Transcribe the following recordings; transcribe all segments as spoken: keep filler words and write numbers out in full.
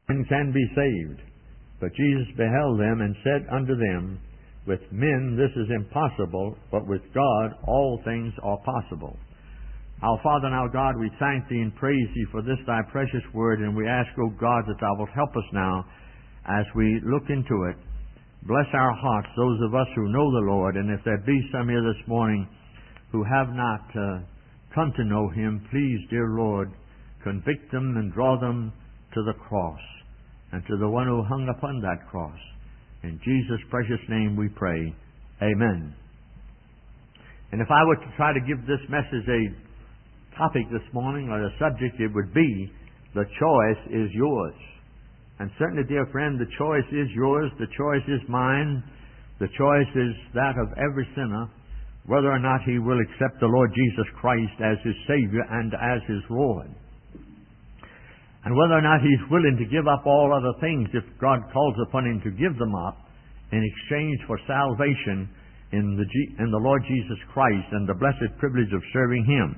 men can be saved. But Jesus beheld them and said unto them, With men this is impossible, but with God all things are possible. Our Father and our God, we thank Thee and praise Thee for this Thy precious word, and we ask, O God, that Thou wilt help us now as we look into it. Bless our hearts, those of us who know the Lord, and if there be some here this morning who have not uh, come to know Him, please, dear Lord, convict them and draw them to the cross and to the one who hung upon that cross. In Jesus' precious name we pray. Amen. And if I were to try to give this message a topic this morning, or a subject, it would be, the choice is yours. And certainly, dear friend, the choice is yours, the choice is mine, the choice is that of every sinner, whether or not he will accept the Lord Jesus Christ as his Savior and as his Lord. And whether or not he's willing to give up all other things if God calls upon him to give them up in exchange for salvation in the, G- in the Lord Jesus Christ and the blessed privilege of serving Him.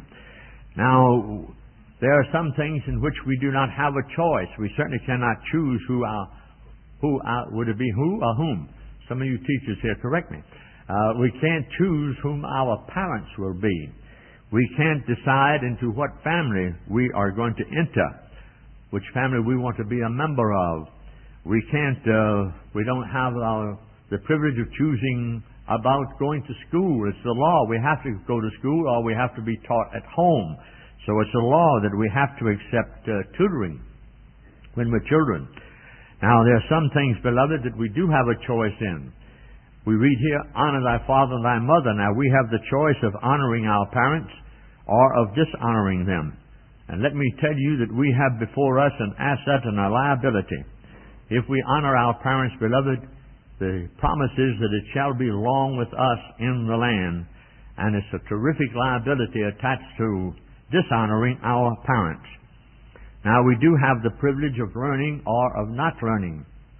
Now, there are some things in which we do not have a choice. We certainly cannot choose who our, who our, would it be who or whom? Some of you teachers here, correct me. Uh, we can't choose whom our parents will be. We can't decide into what family we are going to enter, which family we want to be a member of. We can't, uh, we don't have our, the privilege of choosing about going to school. It's the law. We have to go to school or we have to be taught at home. So it's a law that we have to accept uh, tutoring when we're children. Now, there are some things, beloved, that we do have a choice in. We read here, honor thy father and thy mother. Now, we have the choice of honoring our parents or of dishonoring them. And let me tell you that we have before us an asset and a liability. If we honor our parents, beloved, the promise is that it shall be long with us in the land. And it's a terrific liability attached to dishonoring our parents. Now, we do have the privilege of learning or of not learning.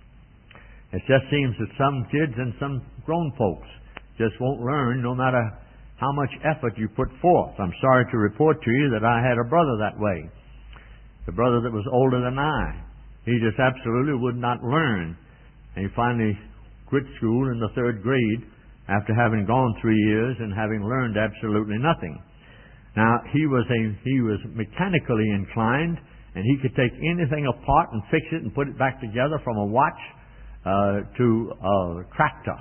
It just seems that some kids and some grown folks just won't learn no matter how much effort you put forth. I'm sorry to report to you that I had a brother that way. The brother that was older than I. He just absolutely would not learn. And he finally quit school in the third grade after having gone three years and having learned absolutely nothing. Now, he was a he was mechanically inclined, and he could take anything apart and fix it and put it back together, from a watch uh, to a tractor.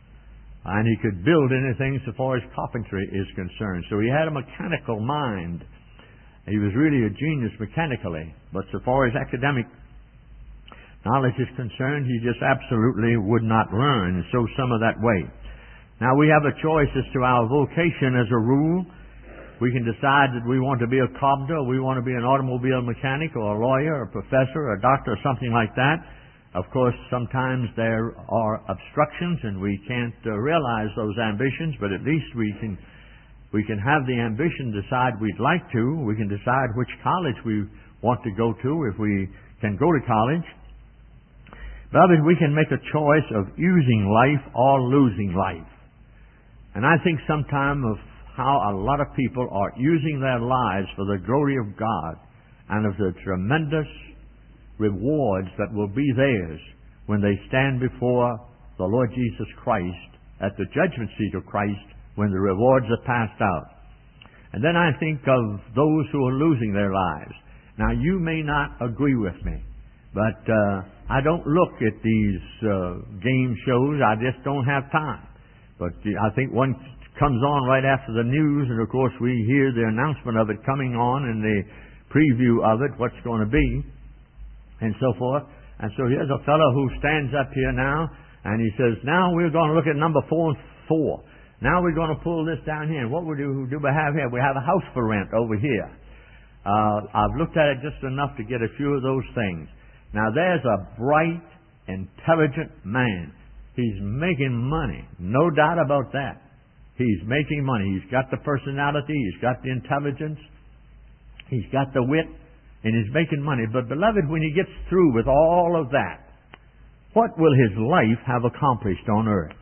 And he could build anything so far as carpentry is concerned. So he had a mechanical mind. He was really a genius mechanically. But so far as academic knowledge is concerned, he just absolutely would not learn. And so some of that way. Now, we have a choice as to our vocation as a rule. We can decide that we want to be a carpenter, or we want to be an automobile mechanic, or a lawyer, or a professor, or a doctor, or something like that. Of course, sometimes there are obstructions, and we can't uh, realize those ambitions, but at least we can we can have the ambition, decide we'd like to. We can decide which college we want to go to, if we can go to college. Beloved, we can make a choice of using life or losing life. And I think sometime of how a lot of people are using their lives for the glory of God and of the tremendous rewards that will be theirs when they stand before the Lord Jesus Christ at the judgment seat of Christ, when the rewards are passed out. And then I think of those who are losing their lives. Now, you may not agree with me, but uh, I don't look at these uh, game shows. I just don't have time. But I think one comes on right after the news, and of course we hear the announcement of it coming on and the preview of it, what's going to be, and so forth. And so here's a fellow who stands up here now, and he says, now we're going to look at number four and four. Now we're going to pull this down here. And what we do, do we have here? We have a house for rent over here. Uh, I've looked at it just enough to get a few of those things. Now there's a bright, intelligent man. He's making money. No doubt about that. He's making money. He's got the personality. He's got the intelligence. He's got the wit. And he's making money. But beloved, when he gets through with all of that, what will his life have accomplished on earth?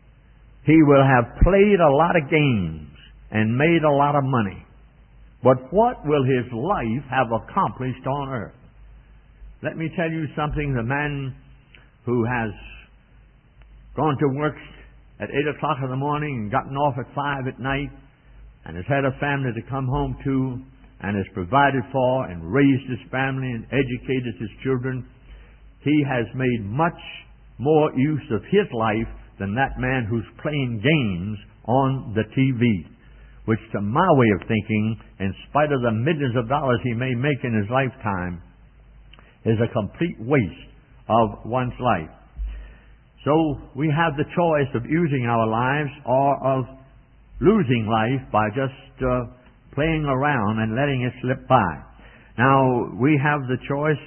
He will have played a lot of games and made a lot of money. But what will his life have accomplished on earth? let me tell you something. The man who has gone to work at eight o'clock in the morning and gotten off at five at night and has had a family to come home to and has provided for and raised his family and educated his children, he has made much more use of his life than that man who's playing games on the T V, which to my way of thinking, in spite of the millions of dollars he may make in his lifetime, is a complete waste of one's life. So we have the choice of using our lives or of losing life by just uh, playing around and letting it slip by. Now, we have the choice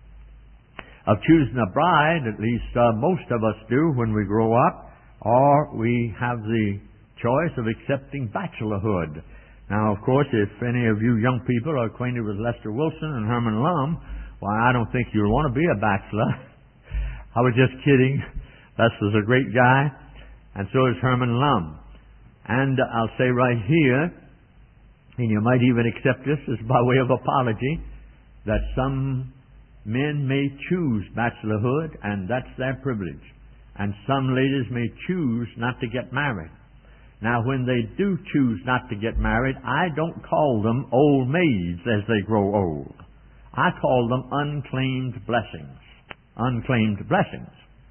of choosing a bride, at least uh, most of us do when we grow up, or we have the choice of accepting bachelorhood. Now, of course, if any of you young people are acquainted with Lester Wilson and Herman Lum, why, I don't think you'll want to be a bachelor. I was just kidding. Lester's a great guy, and so is Herman Lum. And I'll say right here, and you might even accept this as by way of apology, that some men may choose bachelorhood, and that's their privilege. And some ladies may choose not to get married. Now, when they do choose not to get married, I don't call them old maids as they grow old. I call them unclaimed blessings. Unclaimed blessings.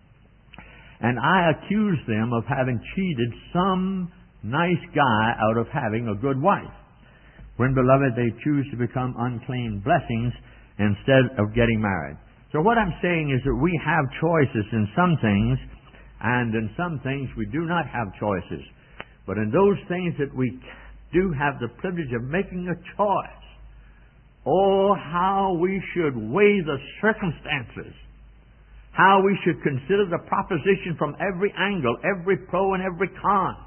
And I accuse them of having cheated some nice guy out of having a good wife, when, beloved, they choose to become unclaimed blessings instead of getting married. So what I'm saying is that we have choices in some things, and in some things we do not have choices. But in those things that we do have the privilege of making a choice, oh, how we should weigh the circumstances, how we should consider the proposition from every angle, every pro and every con,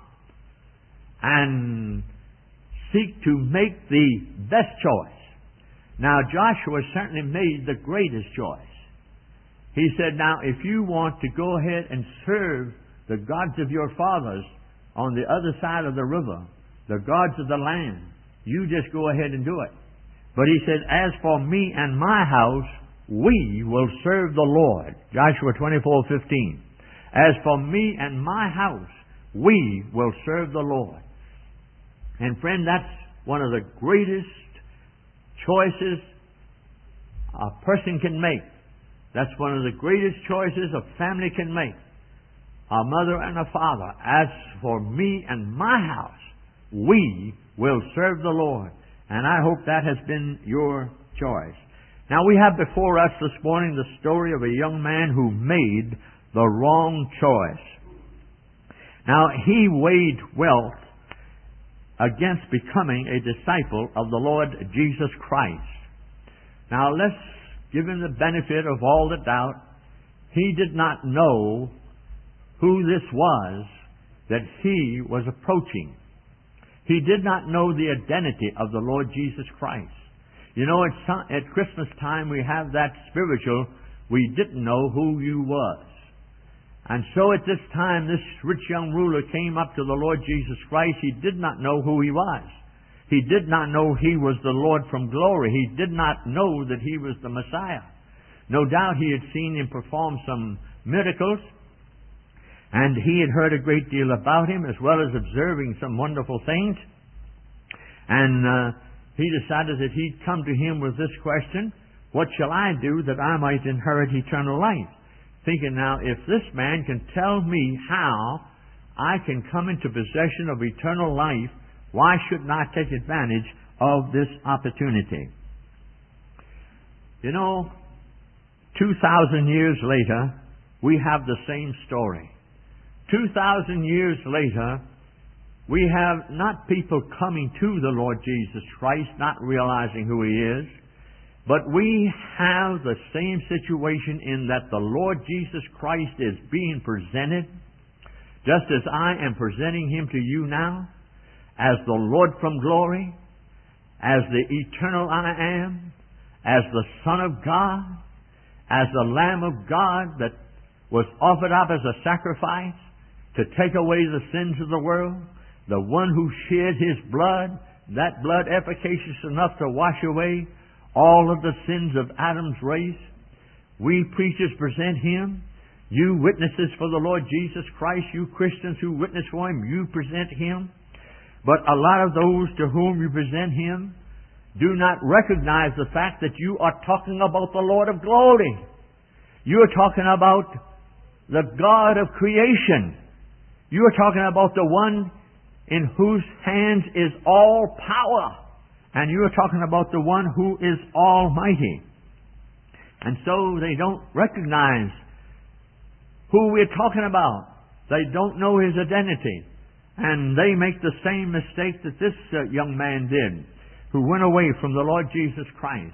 and seek to make the best choice. Now, Joshua certainly made the greatest choice. He said, now, if you want to go ahead and serve the gods of your fathers on the other side of the river, the gods of the land, you just go ahead and do it. But he said, as for me and my house, we will serve the Lord. Joshua twenty-four fifteen. As for me and my house, we will serve the Lord. And friend, that's one of the greatest choices a person can make. That's one of the greatest choices a family can make. A mother and a father. As for me and my house, we will serve the Lord. And I hope that has been your choice. Now, we have before us this morning the story of a young man who made the wrong choice. Now, he weighed wealth against becoming a disciple of the Lord Jesus Christ. Now, let's give him the benefit of all the doubt. He did not know who this was that he was approaching. He did not know the identity of the Lord Jesus Christ. You know, at, some, at Christmas time we have that spiritual, we didn't know who you was. And so at this time, this rich young ruler came up to the Lord Jesus Christ. He did not know who he was. He did not know he was the Lord from glory. He did not know that he was the Messiah. No doubt he had seen him perform some miracles, and he had heard a great deal about him, as well as observing some wonderful things. And uh, he decided that he'd come to him with this question, what shall I do that I might inherit eternal life? Thinking, now, if this man can tell me how I can come into possession of eternal life, why shouldn't I take advantage of this opportunity? You know, two thousand years later, we have the same story. Two thousand years later, we have not people coming to the Lord Jesus Christ, not realizing who He is, but we have the same situation in that the Lord Jesus Christ is being presented, just as I am presenting Him to you now, as the Lord from glory, as the eternal I am, as the Son of God, as the Lamb of God that was offered up as a sacrifice to take away the sins of the world, the one who shed His blood, that blood efficacious enough to wash away all of the sins of Adam's race. We preachers present Him. You witnesses for the Lord Jesus Christ, you Christians who witness for Him, you present Him. But a lot of those to whom you present Him do not recognize the fact that you are talking about the Lord of glory. You are talking about the God of creation. You are talking about the one in whose hands is all power. And you are talking about the one who is almighty. And so they don't recognize who we're talking about. They don't know His identity. And they make the same mistake that this uh, young man did, who went away from the Lord Jesus Christ.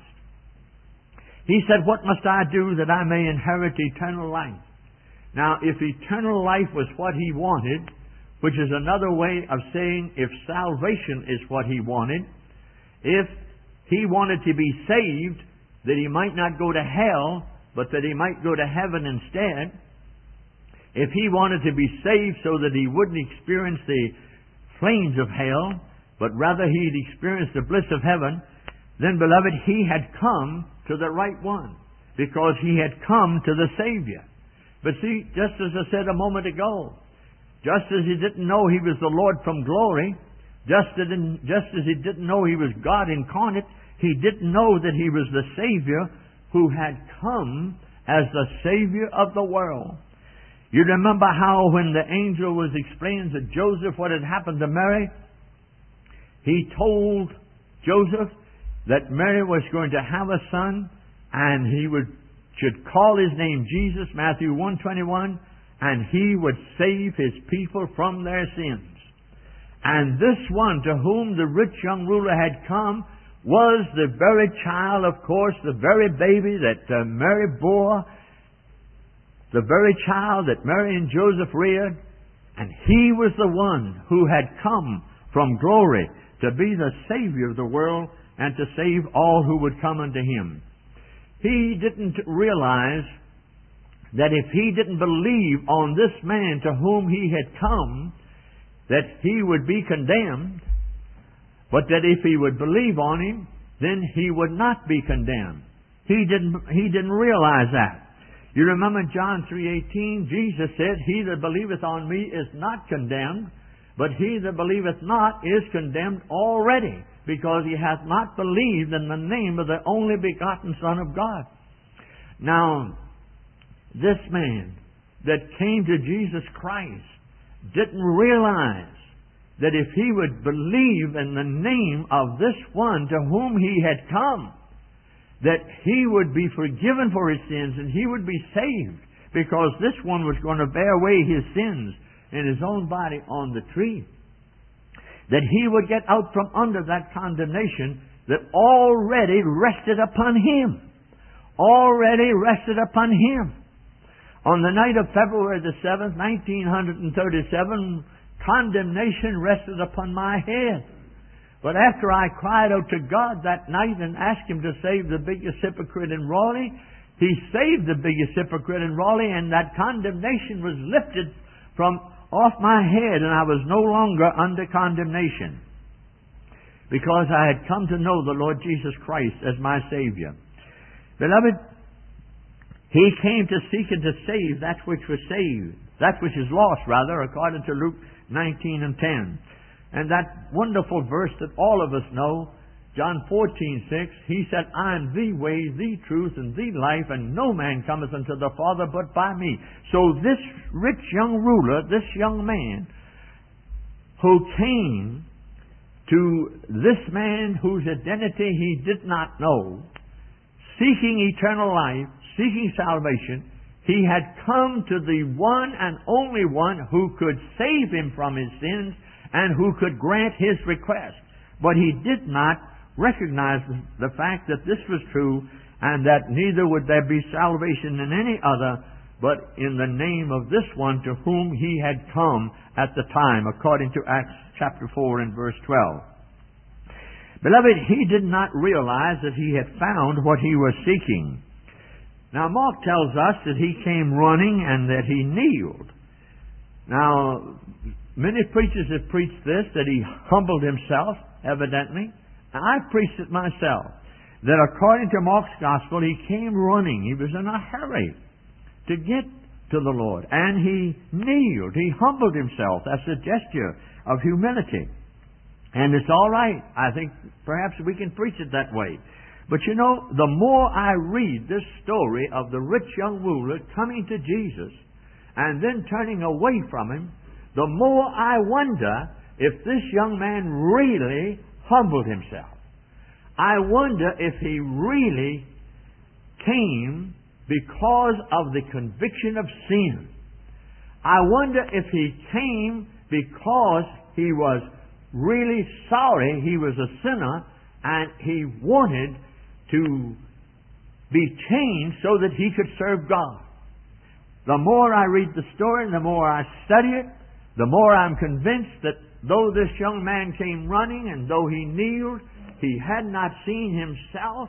He said, "What must I do that I may inherit eternal life?" Now, if eternal life was what he wanted, which is another way of saying if salvation is what he wanted, if he wanted to be saved, that he might not go to hell, but that he might go to heaven instead, if he wanted to be saved so that he wouldn't experience the flames of hell, but rather he'd experience the bliss of heaven, then, beloved, he had come to the right one, because he had come to the Savior. But see, just as I said a moment ago, just as he didn't know he was the Lord from glory, just as, just as he didn't know he was God incarnate, he didn't know that he was the Savior who had come as the Savior of the world. You remember how when the angel was explaining to Joseph what had happened to Mary, he told Joseph that Mary was going to have a son, and he would should call his name Jesus, Matthew one twenty-one, and he would save his people from their sins. And this one to whom the rich young ruler had come was the very child, of course, the very baby that uh, Mary bore, the very child that Mary and Joseph reared, and he was the one who had come from glory to be the Savior of the world and to save all who would come unto Him. He didn't realize that if he didn't believe on this man to whom he had come, that he would be condemned, but that if he would believe on him, then he would not be condemned. He didn't, he didn't realize that. You remember John three eighteen, Jesus said, "He that believeth on me is not condemned, but he that believeth not is condemned already, because he hath not believed in the name of the only begotten Son of God." Now, this man that came to Jesus Christ didn't realize that if he would believe in the name of this one to whom he had come, that he would be forgiven for his sins and he would be saved, because this one was going to bear away his sins in his own body on the tree. That he would get out from under that condemnation that already rested upon him. Already rested upon him. On the night of February the seventh, nineteen thirty-seven, condemnation rested upon my head. But after I cried out to God that night and asked Him to save the biggest hypocrite in Raleigh, He saved the biggest hypocrite in Raleigh, and that condemnation was lifted from off my head, and I was no longer under condemnation, because I had come to know the Lord Jesus Christ as my Savior. Beloved, He came to seek and to save that which was saved, that which is lost, rather, according to Luke nineteen and ten. And that wonderful verse that all of us know, John fourteen six, He said, "I am the way, the truth, and the life, and no man cometh unto the Father but by me." So this rich young ruler, this young man, who came to this man whose identity he did not know, seeking eternal life, seeking salvation, he had come to the one and only one who could save him from his sins and who could grant his request. But he did not recognize the fact that this was true, and that neither would there be salvation in any other but in the name of this one to whom he had come at the time, according to Acts chapter four and verse twelve. Beloved, he did not realize that he had found what he was seeking. Now, Mark tells us that he came running and that he kneeled. Now, many preachers have preached this, that he humbled himself, evidently. I've preached it myself. that according to Mark's Gospel, he came running. He was in a hurry to get to the Lord. And he kneeled. He humbled himself. That's a gesture of humility. And it's all right. I think perhaps we can preach it that way. But you know, the more I read this story of the rich young ruler coming to Jesus and then turning away from him, the more I wonder if this young man really humbled himself. I wonder if he really came because of the conviction of sin. I wonder if he came because he was really sorry he was a sinner and he wanted to be changed so that he could serve God. The more I read the story, the more I study it, the more I'm convinced that though this young man came running and though he kneeled, he had not seen himself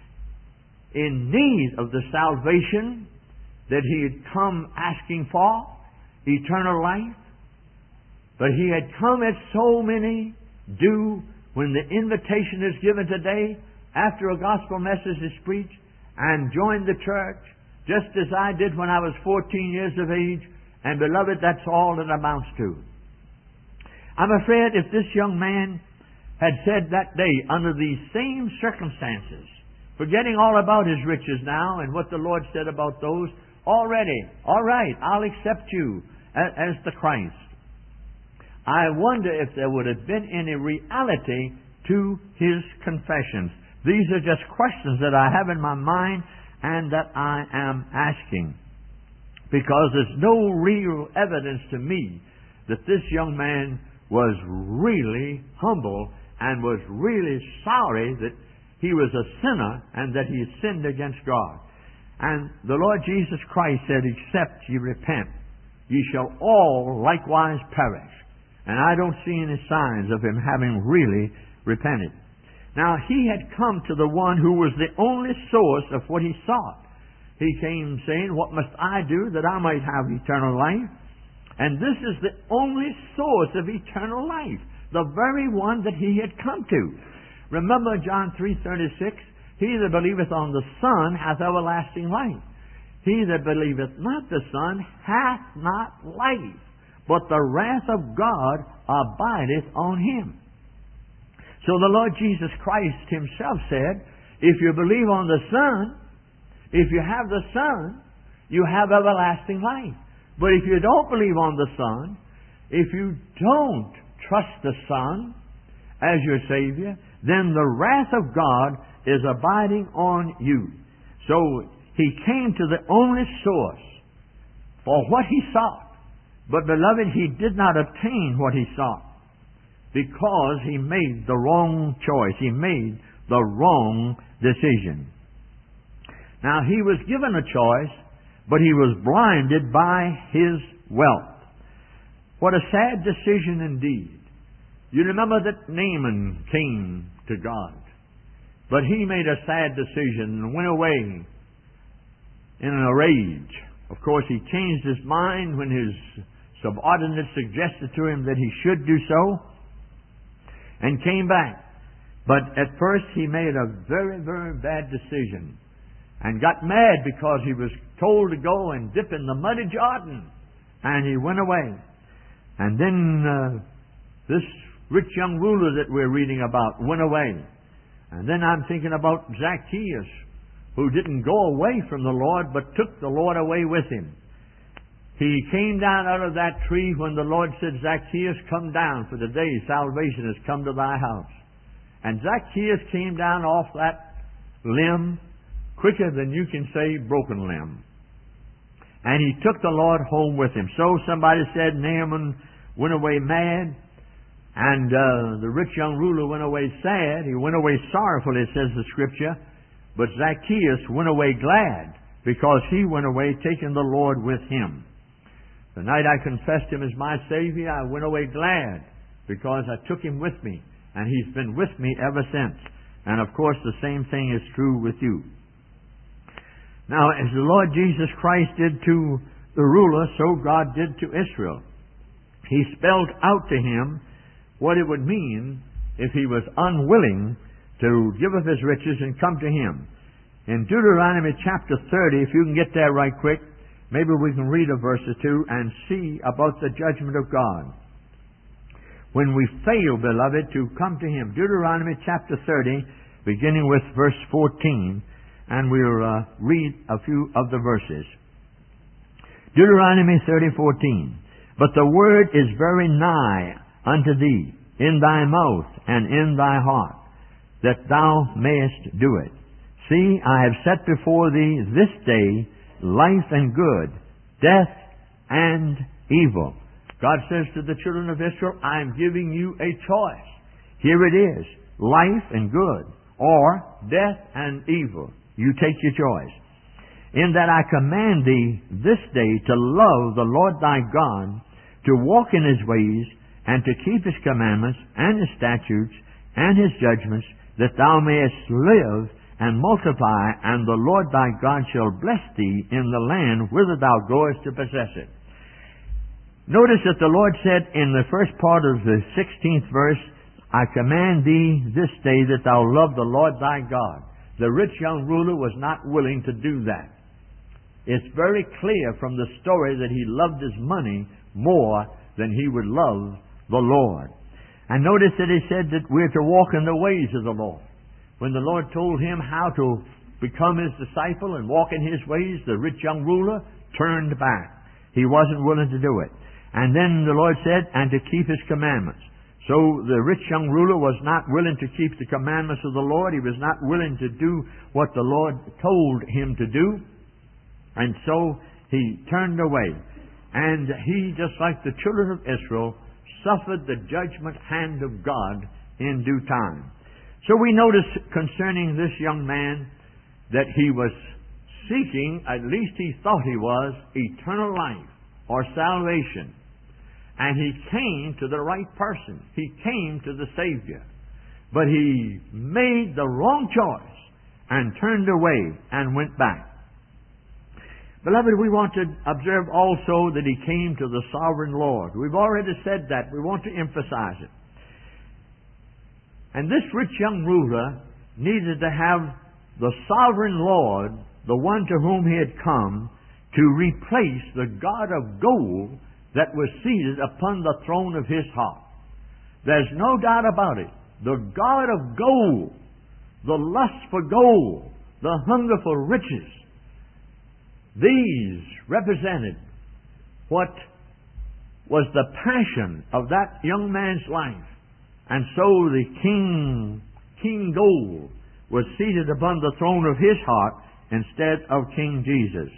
in need of the salvation that he had come asking for, eternal life. But he had come as so many do when the invitation is given today after a gospel message is preached and join the church, just as I did when I was fourteen years of age. And beloved, that's all it amounts to. I'm afraid if this young man had said that day, under these same circumstances, forgetting all about his riches now and what the Lord said about those, already, all right, I'll accept you as the Christ. I wonder if there would have been any reality to his confessions. These are just questions that I have in my mind and that I am asking, because there's no real evidence to me that this young man was really humble and was really sorry that he was a sinner and that he had sinned against God. And the Lord Jesus Christ said, except ye repent, ye shall all likewise perish. And I don't see any signs of him having really repented. Now, he had come to the one who was the only source of what he sought. He came saying, what must I do that I might have eternal life? And this is the only source of eternal life, the very one that he had come to. Remember John three thirty-six, he that believeth on the Son hath everlasting life. He that believeth not the Son hath not life, but the wrath of God abideth on him. So the Lord Jesus Christ himself said, if you believe on the Son, if you have the Son, you have everlasting life. But if you don't believe on the Son, if you don't trust the Son as your Savior, then the wrath of God is abiding on you. So he came to the only source for what he sought. But beloved, he did not obtain what he sought because he made the wrong choice. He made the wrong decision. Now, he was given a choice, but he was blinded by his wealth. What a sad decision indeed. You remember that Naaman came to God, but he made a sad decision and went away in a rage. Of course, he changed his mind when his subordinate suggested to him that he should do so, and came back. But at first he made a very, very bad decision and got mad because he was told to go and dip in the muddy Jordan. And he went away. And then uh, this rich young ruler that we're reading about went away. And then I'm thinking about Zacchaeus, who didn't go away from the Lord, but took the Lord away with him. He came down out of that tree when the Lord said, Zacchaeus, come down, for the day salvation has come to thy house. And Zacchaeus came down off that limb quicker than you can say broken limb. And he took the Lord home with him. So somebody said Naaman went away mad, and uh, the rich young ruler went away sad. He went away sorrowful, it says the Scripture. But Zacchaeus went away glad, because he went away taking the Lord with him. The night I confessed him as my Savior, I went away glad, because I took him with me, and he's been with me ever since. And of course the same thing is true with you. Now, as the Lord Jesus Christ did to the ruler, so God did to Israel. He spelled out to him what it would mean if he was unwilling to give of his riches and come to him. In Deuteronomy chapter thirty, if you can get there right quick, maybe we can read a verse or two and see about the judgment of God. When we fail, beloved, to come to him. Deuteronomy chapter thirty, beginning with verse fourteen, and we'll uh, read a few of the verses. Deuteronomy thirty fourteen. But the word is very nigh unto thee, in thy mouth and in thy heart, that thou mayest do it. See, I have set before thee this day life and good, death and evil. God says to the children of Israel, I am giving you a choice. Here it is, life and good, or death and evil. You take your choice. In that I command thee this day to love the Lord thy God, to walk in his ways, and to keep his commandments, and his statutes, and his judgments, that thou mayest live and multiply, and the Lord thy God shall bless thee in the land whither thou goest to possess it. Notice that the Lord said in the first part of the sixteenth verse, I command thee this day that thou love the Lord thy God. The rich young ruler was not willing to do that. It's very clear from the story that he loved his money more than he would love the Lord. And notice that he said that we're to walk in the ways of the Lord. When the Lord told him how to become his disciple and walk in his ways, the rich young ruler turned back. He wasn't willing to do it. And then the Lord said, and to keep his commandments. So the rich young ruler was not willing to keep the commandments of the Lord. He was not willing to do what the Lord told him to do. And so he turned away. And he, just like the children of Israel, suffered the judgment hand of God in due time. So we notice concerning this young man that he was seeking, at least he thought he was, eternal life or salvation. And he came to the right person. He came to the Savior. But he made the wrong choice and turned away and went back. Beloved, we want to observe also that he came to the sovereign Lord. We've already said that. We want to emphasize it. And this rich young ruler needed to have the sovereign Lord, the one to whom he had come, to replace the God of gold that was seated upon the throne of his heart. There's no doubt about it. The God of gold, the lust for gold, the hunger for riches, these represented what was the passion of that young man's life. And so the king, King Gold, was seated upon the throne of his heart instead of King Jesus.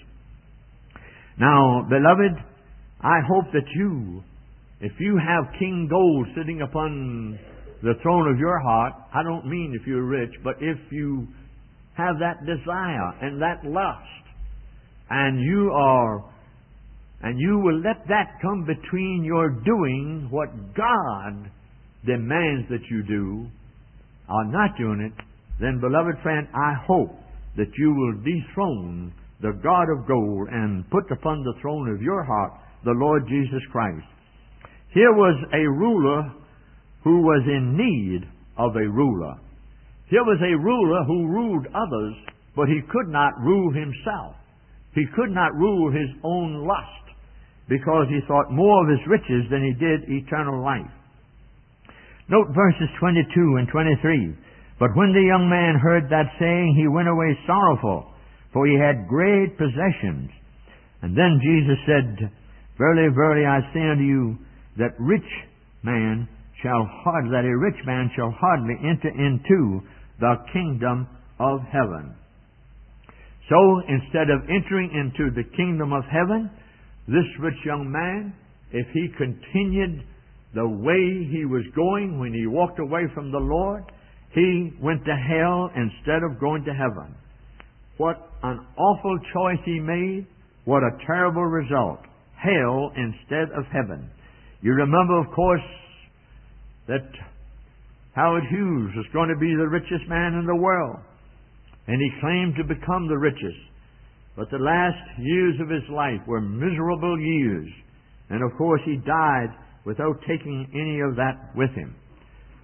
Now, beloved, I hope that you, if you have King Gold sitting upon the throne of your heart, I don't mean if you're rich, but if you have that desire and that lust, and you are, and you will let that come between your doing what God demands that you do, or not doing it, then, beloved friend, I hope that you will dethrone the God of gold and put upon the throne of your heart the Lord Jesus Christ. Here was a ruler who was in need of a ruler. Here was a ruler who ruled others, but he could not rule himself. He could not rule his own lust because he thought more of his riches than he did eternal life. Note verses twenty-two and twenty-three. But when the young man heard that saying, he went away sorrowful, for he had great possessions. And then Jesus said, Verily, verily, I say unto you, that rich man shall hardly, that a rich man shall hardly enter into the kingdom of heaven. So, instead of entering into the kingdom of heaven, this rich young man, if he continued the way he was going when he walked away from the Lord, he went to hell instead of going to heaven. What an awful choice he made. What a terrible result. Hell instead of heaven. You remember, of course, that Howard Hughes was going to be the richest man in the world. And he claimed to become the richest. But the last years of his life were miserable years. And of course he died without taking any of that with him.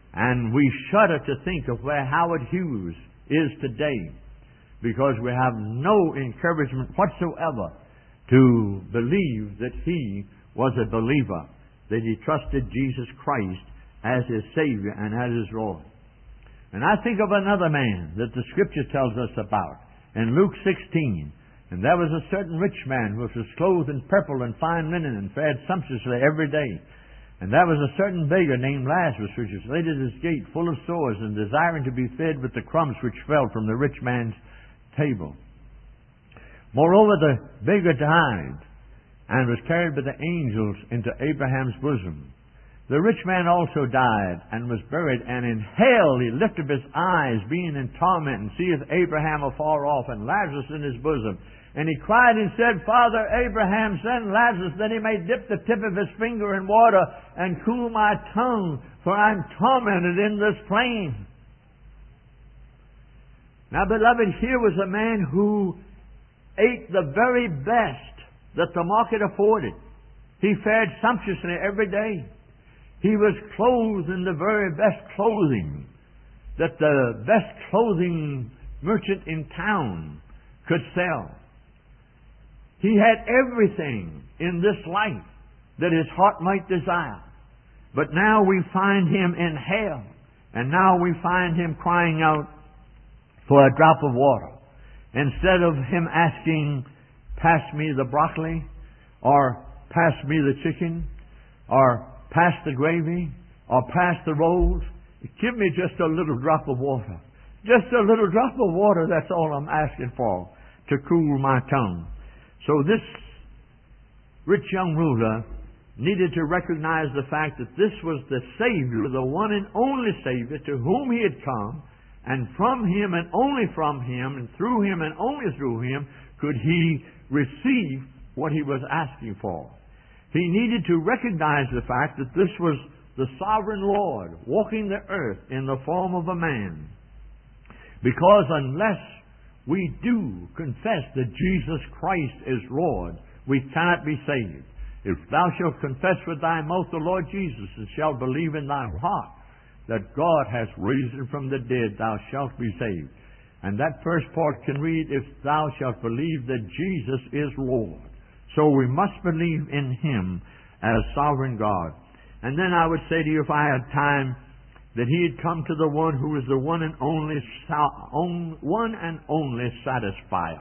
And we shudder to think of where Howard Hughes is today, because we have no encouragement whatsoever to believe that he was a believer, that he trusted Jesus Christ as his Savior and as his Lord. And I think of another man that the Scripture tells us about in Luke sixteen. And there was a certain rich man who was clothed in purple and fine linen and fared sumptuously every day. And there was a certain beggar named Lazarus, which was laid at his gate full of sores and desiring to be fed with the crumbs which fell from the rich man's table. Moreover, the beggar died and was carried by the angels into Abraham's bosom. The rich man also died and was buried, and in hell he lifted up his eyes, being in torment, and seeth Abraham afar off, and Lazarus in his bosom. And he cried and said, Father Abraham, send Lazarus, that he may dip the tip of his finger in water and cool my tongue, for I am tormented in this flame. Now, beloved, here was a man who ate the very best that the market afforded. He fared sumptuously every day. He was clothed in the very best clothing that the best clothing merchant in town could sell. He had everything in this life that his heart might desire. But now we find him in hell. And now we find him crying out for a drop of water. Instead of him asking, pass me the broccoli, or pass me the chicken, or pass the gravy, or pass the rolls, give me just a little drop of water. Just a little drop of water, that's all I'm asking for, to cool my tongue. So this rich young ruler needed to recognize the fact that this was the Savior, the one and only Savior to whom he had come, and from him and only from him, and through him and only through him, could he receive what he was asking for. He needed to recognize the fact that this was the sovereign Lord walking the earth in the form of a man. Because unless we do confess that Jesus Christ is Lord, we cannot be saved. If thou shalt confess with thy mouth the Lord Jesus, and shalt believe in thy heart that God has raised him from the dead, thou shalt be saved. And that first part can read, if thou shalt believe that Jesus is Lord. So we must believe in him as sovereign God. And then I would say to you, if I had time, that he had come to the one who is the one and only one and only satisfier.